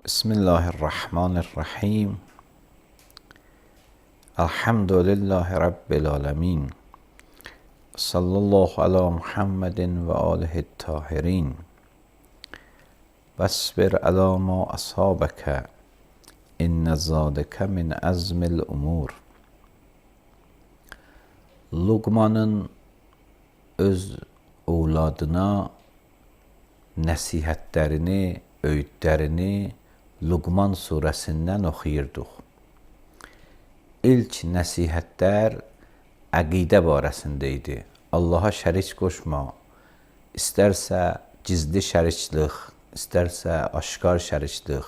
Bismillahirrahmanirrahim. Elhamdülillahi Rabbil alemin. Sallallahu ala Muhammedin ve alihi tahirin. Vesbir ala ma asabeke. İnne zadeke min azmil umur. Luqmanın öz evladına nəsihətlərini, öğütlərini Luqman surəsindən oxuyurduq. İlk nəsihətlər əqidə barəsində idi. Allaha şərik qoşma, istərsə gizli şəriklik, istərsə aşkar şəriklik.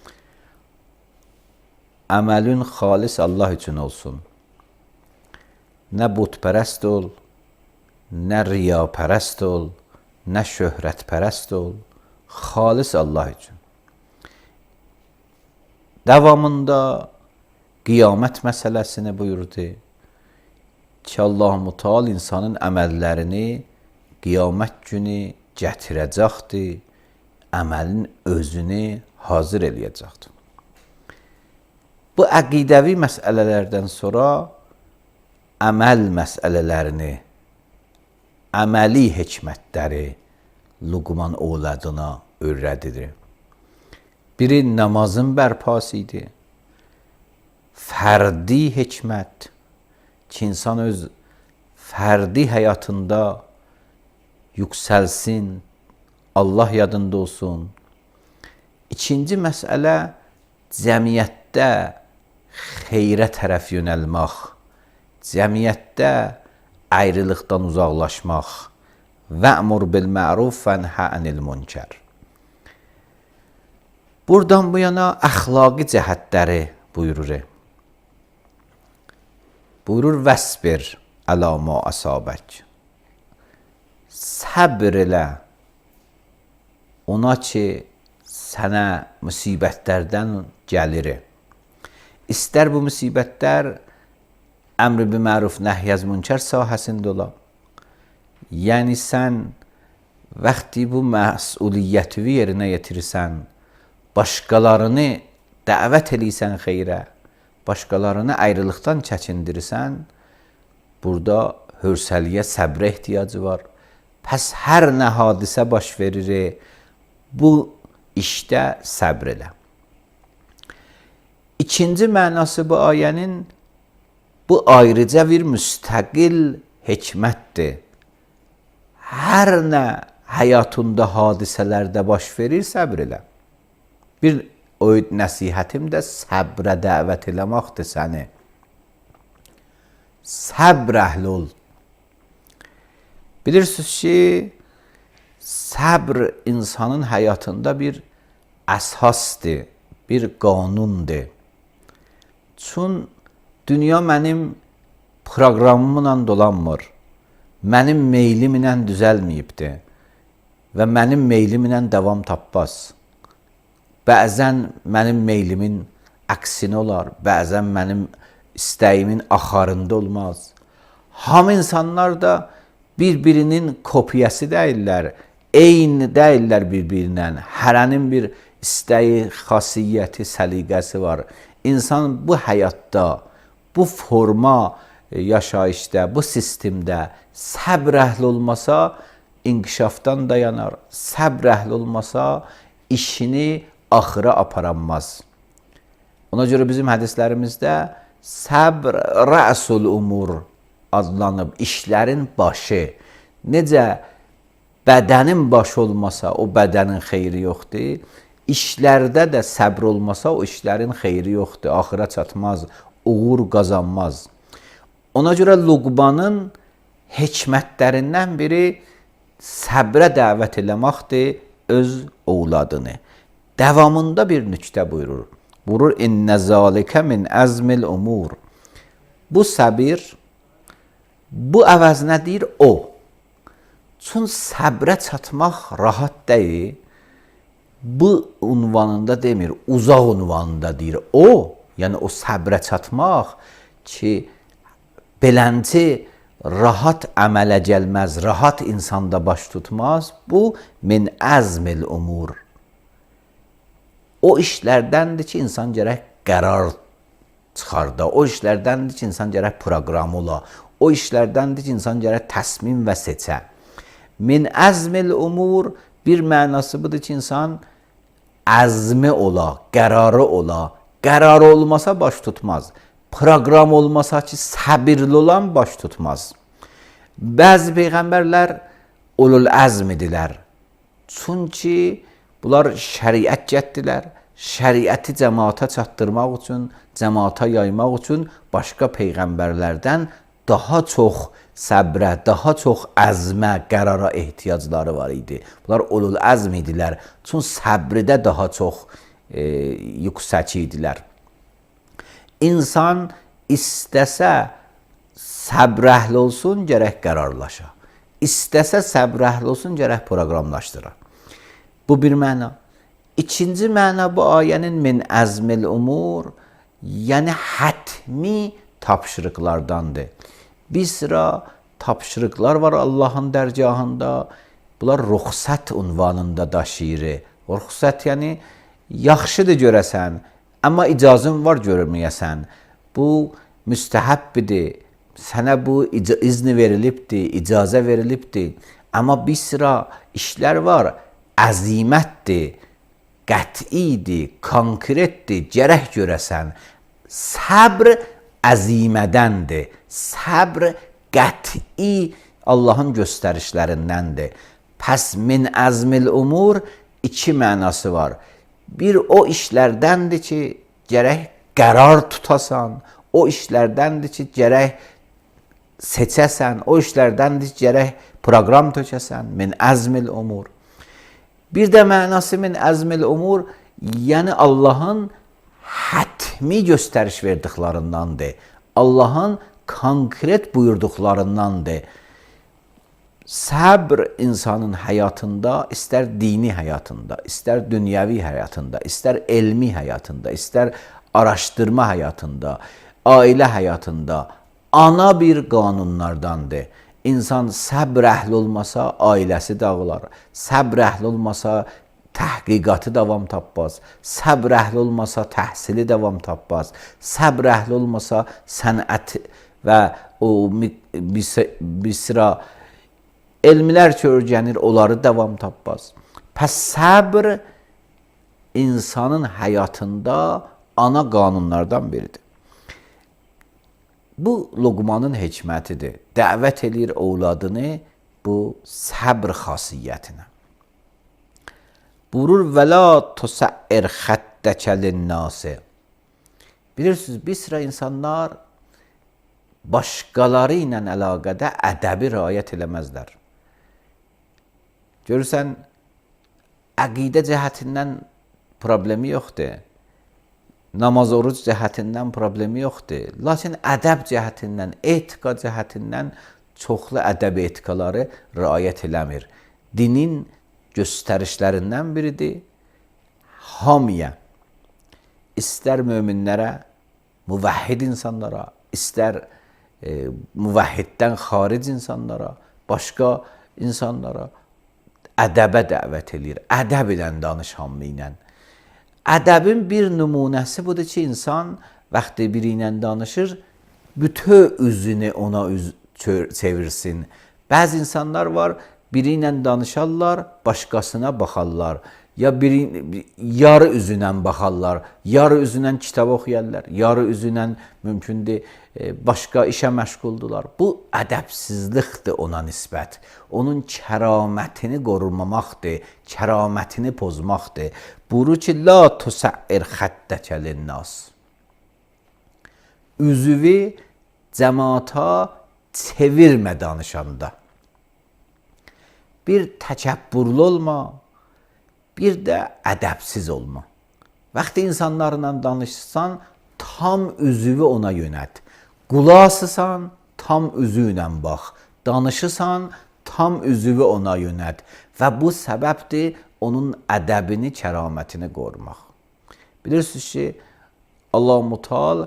Əməlin xalis Allah üçün olsun. Nə butpərəst ol, nə riyapərəst ol, nə şöhrətpərəst ol, xalis Allah üçün. Davamında qiyamət məsələsini buyurdu ki, Allah-u Müteal insanın əməllərini qiyamət günü gətirəcəkdir, əməlin özünü hazır eləyəcəkdir. Bu əqidəvi məsələlərdən sonra əməl məsələlərini, əməli hikmətləri Luqman evladına öyrədir. Biri namazın bərpası idi. Fərdi hikmət ki, insan öz fərdi həyatında yüksəlsin, Allah yadında olsun. İkinci məsələ cəmiyyətdə xeyrə tərəf yönəlmək, cəmiyyətdə ayrılıqdan uzaqlaşmaq. Və'mur bil ma'ruf və nəhə anil münkər. Buradan bu yana əxlaqi cəhətləri buyurur. Buyurur vəsbir əla ma asabək. Səbr elə ona ki, sənə müsibətlərdən gəlir. İstər bu müsibətlər əmr bil məruf nəhy münkər sahəsində ola. Yəni sən vaxtı bu məsuliyyəti yerinə yetirirsən, başqalarını dəvət eləyirsən xeyrə, başqalarını ayrılıqdan çəkindirirsən, burada hörsəliyə, səbrə ehtiyacı var. Pəs hər nə hadisə baş verir, bu işdə səbr elə. İkinci mənası bu ayənin, bu ayrıca bir müstəqil hikmətdir. Hər nə həyatında hadisələrdə baş verir, səbr elə. Bir öğüt nəsihətim də səbrə dəvət eləməkdir səni. Səbr əhli ol. Bilirsiniz ki, səbr insanın həyatında bir əsasdır, bir qanundur. Çün dünya mənim proqramımla dolanmır, mənim meylimlə düzəlməyibdir və mənim meylimlə davam tapmaz. Bəzən mənim meylimin əksinə olar, bəzən mənim istəyimin axarında olmaz. Hamı insanlar da bir-birinin kopyası deyirlər, eyni deyirlər bir-birindən. Hərənin bir istəyi, xasiyyəti, səliqəsi var. İnsan bu həyatda, bu forma yaşayışda, bu sistemdə səbr əhli olmasa, inkişafdan dayanar. Səbr əhli olmasa, işini axıra aparanmaz. Ona görə bizim hədislərimizdə səbr rəsul umur adlanıb, işlərin başı. Necə bədənin başı olmasa, o bədənin xeyri yoxdur. İşlərdə də səbr olmasa, o işlərin xeyri yoxdur. Axıra çatmaz, uğur qazanmaz. Ona görə Luqmanın hikmətlərindən biri səbrə dəvət eləməkdir öz evladını. Davamında bir nüktə buyurur. Buyurur, İnnə zalikə min əzmil umur. Bu səbir, bu əvəzinə deyir o. Çün səbrə çatmaq rahat deyil. Bu unvanında demir, uzaq unvanında deyir o. Yəni o səbrə çatmaq ki, belənci rahat əmələ gəlməz, rahat insanda baş tutmaz. Bu min əzmil umur. O işlərdəndir ki, insan gərək qərar çıxarda. O işlərdəndir ki, insan gərək proqram ola. O işlərdəndir ki, insan gərək təsmim və seçə. Min əzmil umur bir mənası budur ki, insan əzmi ola, qərarı ola. Qərarı olmasa baş tutmaz. Proqram olmasa ki, səbirli olan baş tutmaz. Bəzi peyğəmbərlər ulul əzm idilər. Çünki bunlar şəriət getdilər. Şəriəti cəmaata çatdırmaq üçün, cəmaata yaymaq üçün başqa peyğəmbərlərdən daha çox səbrə, daha çox əzmə, qərara ehtiyacları var idi. Bunlar ulul əzm idilər. Çünki səbridə daha çox yüksək idilər. İnsan istəsə səbr əhli olsun, gərək qərarlaşa. İstəsə səbr əhli olsun, gərək proqramlaşdıra. Bu bir məna. İkinci məna bu ayənin min əzmil umur, yəni hətmi tapşırıqlardandır. Bir sıra tapşırıqlar var Allahın dərgahında. Bunlar ruxsat unvanında daşıyır. Ruxsat yəni yaxşıdır görəsən, amma icazın var görməyəsən. Bu müstəhəbbidir. Sənə bu izni verilibdir, icazə verilibdir. Amma bir sıra işlər var, əzimətdir, qət'idir, konkretdir, gərək görəsən. Səbr əzimədəndir. Səbr qət'i Allahın göstərişlərindəndir. Pəs min əzmil umur iki mənası var. Bir o işlərdəndir ki, gərək qərar tutasan, o işlərdəndir ki, gərək seçəsən, o işlərdəndir ki, gərək proqram tökəsən, min əzmil umur. Bir də mənası min əzmil umur, yəni Allahın hətmi göstəriş verdiklərindandır. Allahın konkret buyurduqlarındandır. Səbr insanın həyatında, istər dini həyatında, istər dünyəvi həyatında, istər elmi həyatında, istər araşdırma həyatında, ailə həyatında ana bir qanunlardandır. İnsan səbr əhli olmasa ailəsi dağılar. Səbr əhli olmasa təhqiqatı davam tapmaz. Səbr əhli olmasa təhsili davam tapmaz. Səbr əhli olmasa sənət və o bir sıra elmlər ki öyrənir, onları davam tapmaz. Pəs səbr insanın həyatında ana qanunlardan biridir. Bu Luqmanın hikmətidir. Dəvət edir ovladını bu səbr xasiyyətinə. Buyurur və la tusəir xəttəkə linnâsi. Bilirsiniz, bir sıra insanlar başqaları ilə əlaqədə ədəbi riayət eləməzlər. Görürsən, əqidə cəhətindən problemi yoxdur. Namaz, oruc cəhətindən problemi yoxdur. Lakin ədəb cəhətindən, etika cəhətindən çoxlu ədəb etikaları riayət eləmir. Dinin göstərişlərindən biridir. Hamiyə, istər möminlərə, müvəhhid insanlara, istər müvəhhiddən xaric insanlara, başqa insanlara ədəbə dəvət edir. Ədəb ilə danış hamı ilə. Ədəbin bir nümunəsi budur ki, insan vaxtı biri ilə danışır, bütün üzünü ona çevirsin. Bəzi insanlar var, biri ilə danışarlar, başqasına baxarlar. Ya yarı üzünə baxarlar, yarı üzünə kitab oxuyarlar, yarı üzünə mümkündür başqa işə məşğuldular. Bu ədəbsizlikdir ona nisbət. Onun kəramətini qorumamaqdır, kəramətini pozmaqdır. Buyurur ki, la tusəir xəttəkə linnâs. Üzüvi cəmaata çevirmə danışanda. Bir təkəbbürlü olma, bir də ədəbsiz olma. Vaxtı insanlarla danışsan, tam üzüvü ona yönət. Qulasısan, tam üzü ilə bax. Danışırsan, tam üzüvü ona yönət. Və bu səbəbdir onun ədəbini, kəramətini qorumaq. Bilirsiniz ki, Allah-u Mutal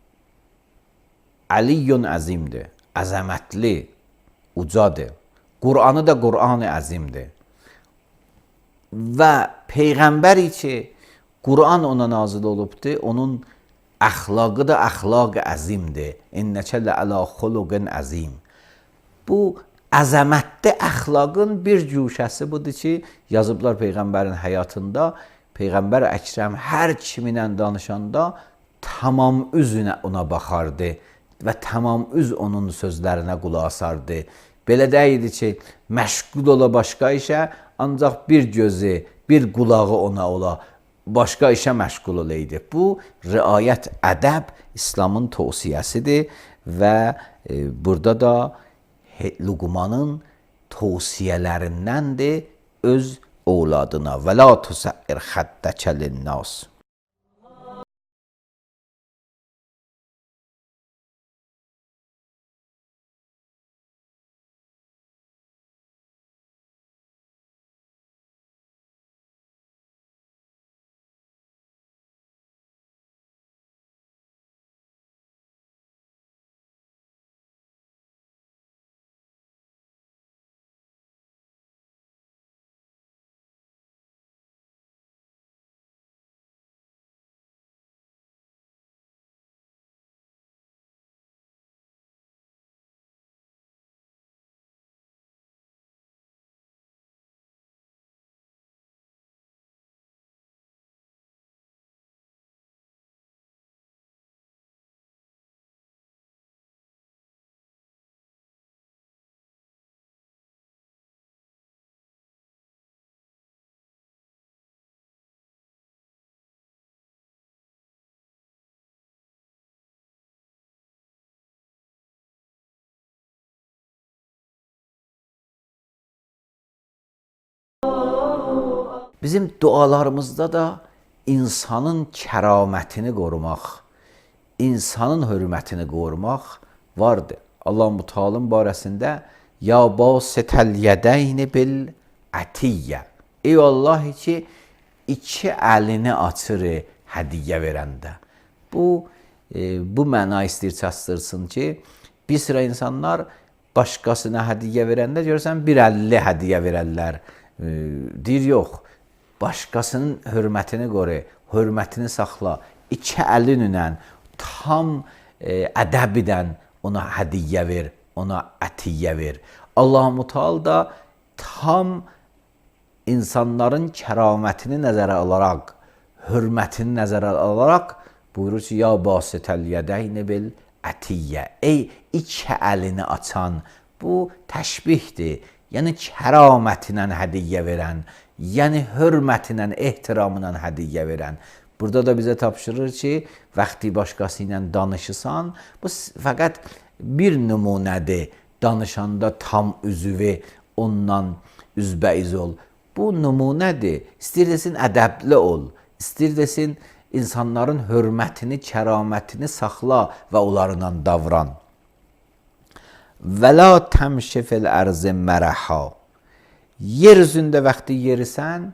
Əliyyun əzimdir, əzəmətli, ucadır. Qur'anı da Qur'an-ı əzimdir. Və Peyğəmbəri ki, Quran ona nazil olubdur. Onun əxlaqı da əxlaq əzimdir. İnnəkə lə'alə xuluqin əzim. Bu əzəmətli əxlaqın bir cuşəsi budur ki, yazıblar Peyğəmbərin həyatında. Peyğəmbər Əkrəm hər kiminlə danışanda tamam üzünə ona baxardı və tamam üz onun sözlərinə qulaq asardı. Belə deyildi ki, məşğul ola başqa işə, ancaq bir gözü, bir qulağı ona ola, başqa işə məşğul olaydı. Bu, riayət ədəb İslamın tövsiyəsidir və burada da Luqmanın tövsiyələrindəndir öz ovladına. Və la tusəir xəddəkə linnas. Bizim dualarımızda da insanın kəramətini qorumaq, insanın hörmətini qorumaq vardır. Allah-u Teala'nın barəsində ya basitəl yədəyni bil ətiyyə. Ey Allah ki, iki əlini açır hədiyyə verəndə. Bu məna istəyir çatdırsın ki, bir sıra insanlar başqasına hədiyyə verəndə görürsən, bir əlli hədiyyə verərlər. Deyir, yox. Başqasının hörmətini qoru, hörmətini saxla. İki əlinlə tam ədəbdən ona hədiyyə ver, ona ətiyyə ver. Allah-u Teala da tam insanların kəramətini nəzərə alaraq, hörmətini nəzərə alaraq buyurur ki, ya basitəl yədəyni bil ətiyyə. Ey iki əlini açan, bu təşbihdir. Yəni kəramətinə hədiyyə verən, yəni hörmətinə, ehtiramla hədiyyə verən. Burada da bizə tapşırır ki, vaxtı başqası ilə danışırsan, bu fəqət bir nümunədir. Danışanda tam üzvü ondan üzbəyiz ol. Bu nümunədir. İstəyir desin ədəbli ol. İstəyir desin insanların hörmətini, kəramətini saxla və onlarla davran. Və la təmşi fil ərzi mərəha. Yer üzündə vaxtı yerisən,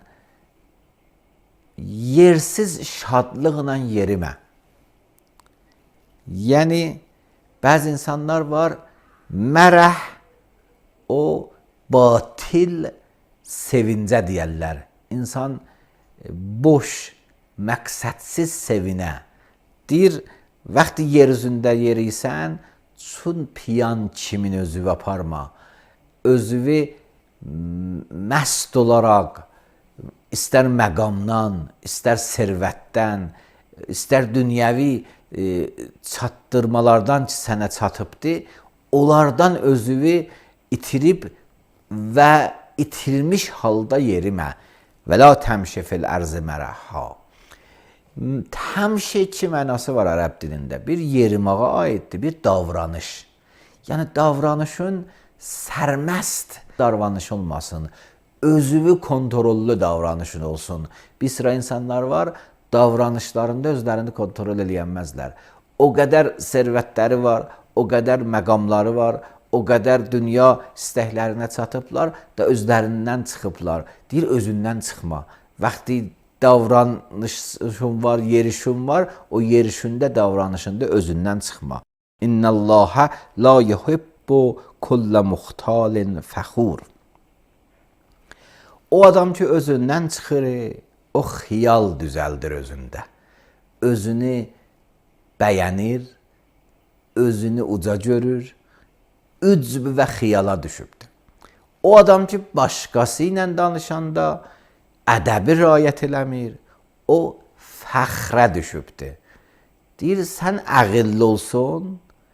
yersiz şadlıqla yerimə. Yəni, bəzi insanlar var, mərəh o batil sevincə deyərlər. İnsan boş, məqsədsiz sevinə. Deyir, vaxtı yer üzündə yeriysən, çün piyan kimin özüvü aparma. Özüvü məst olaraq, istər məqamdan, istər servətdən, istər dünyəvi çatdırmalardan ki, sənə çatıbdır, onlardan özüvü itirib və itirilmiş halda yerimə. Və la təmşi fil ərzi mərəha. Təmşi iki mənası var ərəb dilində. Bir yerimağa aiddir, bir davranış. Yəni davranışın sərməst davranış olmasın, özüvü kontrollü davranışın olsun. Bir sıra insanlar var, davranışlarında özlərini kontrol eləyənməzlər. O qədər servətləri var, o qədər məqamları var, o qədər dünya istəklərinə çatıblar da özlərindən çıxıblar. Deyir, özündən çıxma. Vaxtı davranışın var, yerişin var, o yerişində, davranışında özündən çıxma. İnnəllâhə la yuhibbu kullə muxtalin fəxur. O adam ki, özündən çıxır, o xiyal düzəldir özündə. Özünü bəyənir, özünü uca görür, ücb və xiyala düşübdür. O adam ki, başqası ilə danışanda ədəbi riayət eləmir, o fəxrə düşübdür. Deyir, sən əqilli olsun,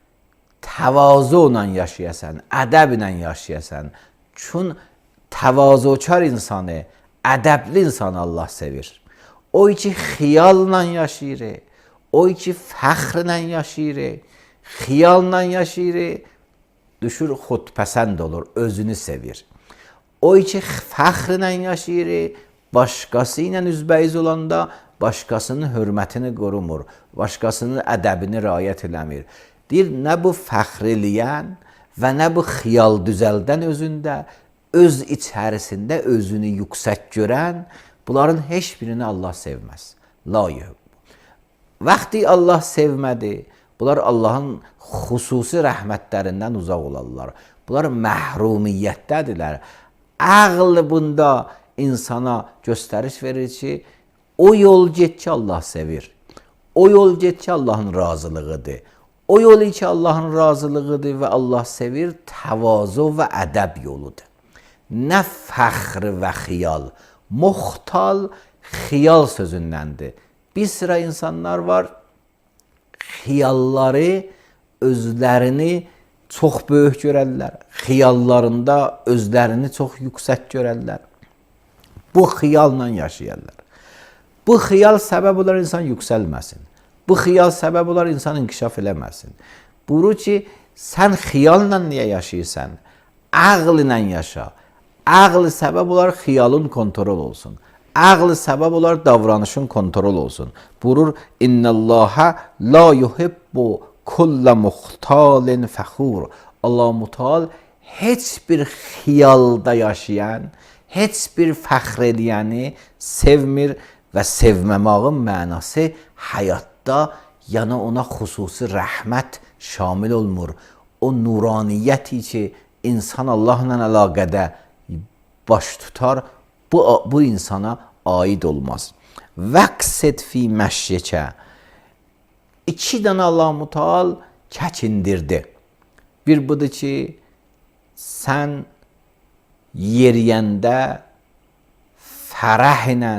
təvazula yaşayasan, ədəblə yaşayasan. Çün təvazukar insanı, ədəbli insanı Allah sevir. O ki, xiyalla yaşayır, o ki, fəxrlə yaşayır, xiyalla yaşayır, düşür xudpəsənd olur, özünü sevir. O ki, fəxrlə yaşayır, başqası ilə üzbəyiz olanda başqasının hörmətini qorumur, başqasının ədəbini riayət eləmir. Deyir, nə bu fəxr eləyən və nə bu xiyal düzəldən özündə, öz içərisində özünü yüksək görən, bunların heç birini Allah sevməz. La yuhibbu. Vaxtı Allah sevmədi, bunlar Allahın xüsusi rəhmətlərindən uzaq olarlar. Bunlar məhrumiyyətdədirlər. Ağıl bunda insana göstəriş verir ki, o yol get ki Allah sevir. O yol get ki Allahın razılığıdır. O yolu ki Allahın razılığıdır və Allah sevir, təvazu və ədəb yoludur. Nə fəxr və xiyal. Muxtal xiyal sözündəndir. Bir sıra insanlar var, xiyalları özlərini çox böyük görərlər. Xiyallarında özlərini çox yüksək görərlər. Bu xiyalla yaşayarlar. Bu xiyal səbəb olar insan yüksəlməsin. Bu xiyal səbəb olar insan inkişaf eləməsin. Buyurur ki, sən xiyalla niyə yaşayırsan? Ağl ilə yaşa. Ağl səbəb olar xiyalın kontrol olsun. Ağl səbəb olar davranışın kontrol olsun. Buyurur, İnnəllâhə la yuhibbu kulla muxtalin fəxur. Allah Mutal heç bir xiyalda yaşayan, heç bir fəxr eləyəni sevmir və sevməmağın mənası həyatda, yəni ona xüsusi rəhmət şamil olmur. O nuraniyyəti ki, insan Allahla əlaqədə baş tutar, bu insana aid olmaz. Vəqsət fi məşyəkə. 2 dənə Allah Mutal çəkindirdi. Bir budur ki, sən yeriyəndə fərəh ilə,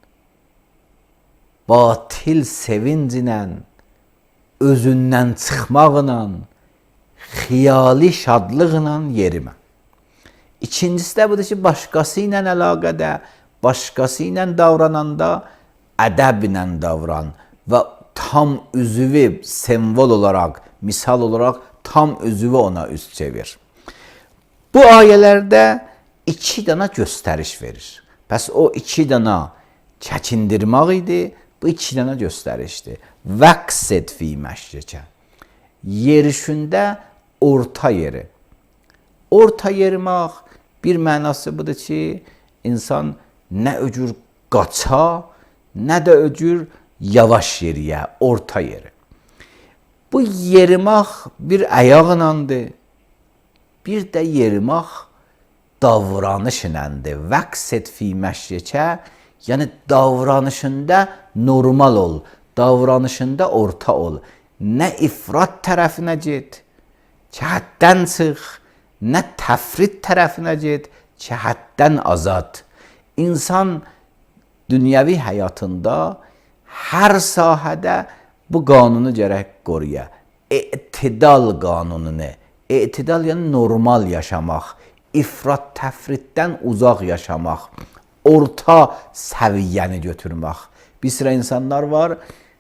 batil sevinc ilə, özündən çıxmaqla, xiyali şadlıqla yerimə. İkincisi də budur ki, başqası ilə əlaqədə, başqası ilə davrananda ədəblə davran və tam üzvü semvol olaraq, misal olaraq tam üzvü ona üz çevir. Bu ayələrdə 2 dənə göstəriş verir. Bəs o 2 dənə çəkindirmək idi, bu 2 dənə göstərişdir. Vəqsət fi məşyəkə. Yerişində orta yeri. Orta yerimək bir mənası budur ki, insan nə öcür qaça, nə də öcür yavaş yeriyə, orta yeri. Bu yerimək bir ayaqlandır, bir də yerimək davranış iləndir. Vəqsət fi məşyəkə, yəni davranışında normal ol, davranışında orta ol. Nə ifrat tərəfinə get, ki həddən çıx, nə təfrit tərəfinə get, ki həddən azad. İnsan dünyəvi həyatında hər sahədə bu qanunu gərək qoruya. İtidal qanununu. İtidal yəni normal yaşamaq, ifrat təfritdən uzaq yaşamaq, orta səviyyəni götürmək. Bir sıra insanlar var,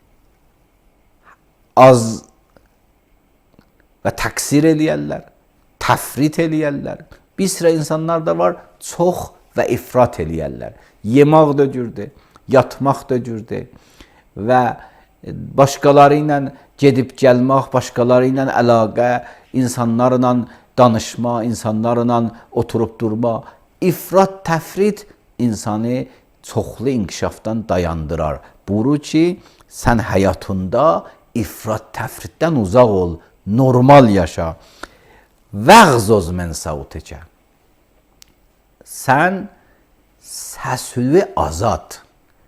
az və təqsir eləyərlər, təfrit eləyərlər. Bir sıra insanlar da var, çox və ifrat eləyərlər. Yemək da cürdür, yatmaq da cürdür və başqaları ilə gedib gəlmək, başqaları ilə əlaqə, insanlarla danışma, insanlarla oturub durma. İfrat, təfrit insanı çoxlu inkişafdan dayandırar. Buyurur ki, sən həyatında ifrat, təfritdən uzaq ol, normal yaşa. Vəğzoz mən savutəkə. Sən səsüvi azad.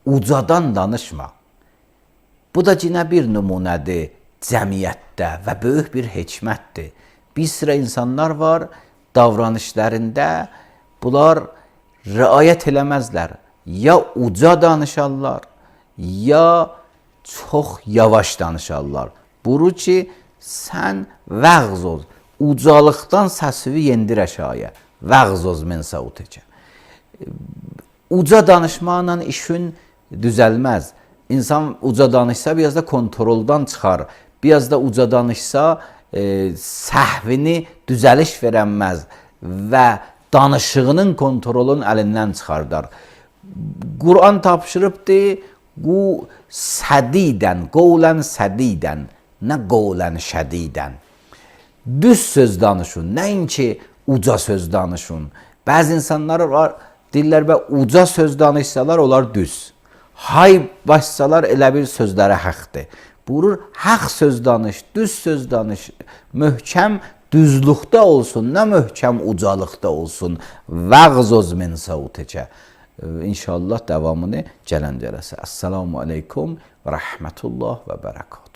ucadan danışma. Bu da yine bir nümunədir cəmiyyətdə və böyük bir hikmətdir. Bir sıra insanlar var, davranışlarında bunlar riayət eləməzlər. Ya uca danışarlar, ya çox yavaş danışarlar. Buru ki, sən vəğz ol. Ucalıqdan səsivi yendir əşaya. Vəğz ol min səutikə. Uca danışmaqla işin düzəlməz. İnsan uca danışsa biraz da kontroldan çıxar. Biraz da uca danışsa səhvini düzəliş verənməz və danışığının kontrolun əlindən çıxardar. Quran tapşırıbdır, bu sədidən, qovlən sədidən, nə qovlən şədidən. Düz söz danışın, nəinki uca söz danışın. Bəzi insanlar var, deyirlər və uca söz danışsalar, onlar düz. Hay başsalar elə bir sözlərə həqdir. Buyurur, haqq söz danış, düz söz danış, möhkəm düzlükdə olsun, nə möhkəm ucalıqda olsun. Vəğzoz min səutikə. İnşallah davamını gələn cələsə. Əssalamu aleykum və rəhmətullah və bərəkat.